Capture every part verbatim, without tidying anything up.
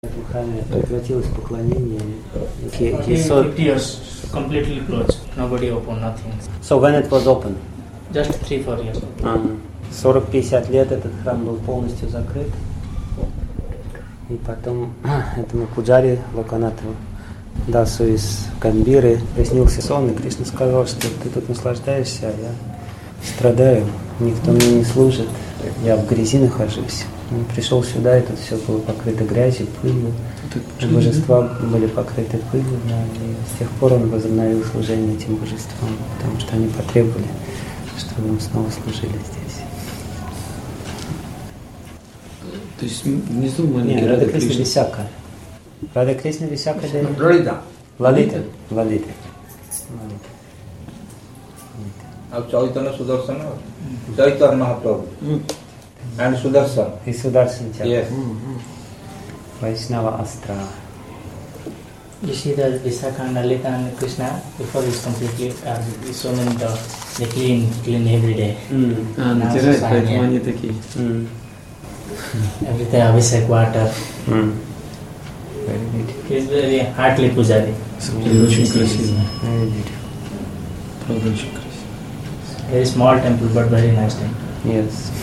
Мухаммед прекратилось поклонение. He, Okay, he saw, fifty years completely closed. Nobody open, nothing. so when it was open? Just three, four years. сорок-пятьдесят лет этот храм был полностью закрыт. И потом этому пуджари Локанатову Дасу из Камбиры приснился сон, и Кришна сказал, что ты тут наслаждаешься, а я страдаю, никто мне не служит, я в грязи нахожусь. Он пришел сюда, и тут все было покрыто грязью, пылью, божества были покрыты пылью, да, и с тех пор он возобновил служение этим божествам, потому что они потребовали, чтобы им снова служили здесь. То есть внизу маленький Нет, Рада Рада Кришна Кришна. Висака. Рада Кришна Висака Деви. Лалита. Лалита. Лалита. अब चैतन्य Sudarshan Chaitanya Mahaprabhu and Sudarshan. И Сударшан Чакра. Yes. Вайшнава Астра. You see the Visakha and Lalita and Krishna before is completely uh, so many dogs. They clean, clean every day. А, Now натирает, it's поэтому fine, они такие. Mm. Every day Abhishek water. Mm. Very beautiful. He is very heartily pujari. Смотри, очень красиво. Very beautiful. Правда, очень красиво. Very small temple but very nice temple. Yes.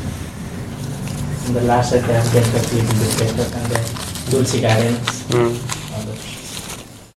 In the last side they have kept a little bit better and the Tulsi gardens. Mm.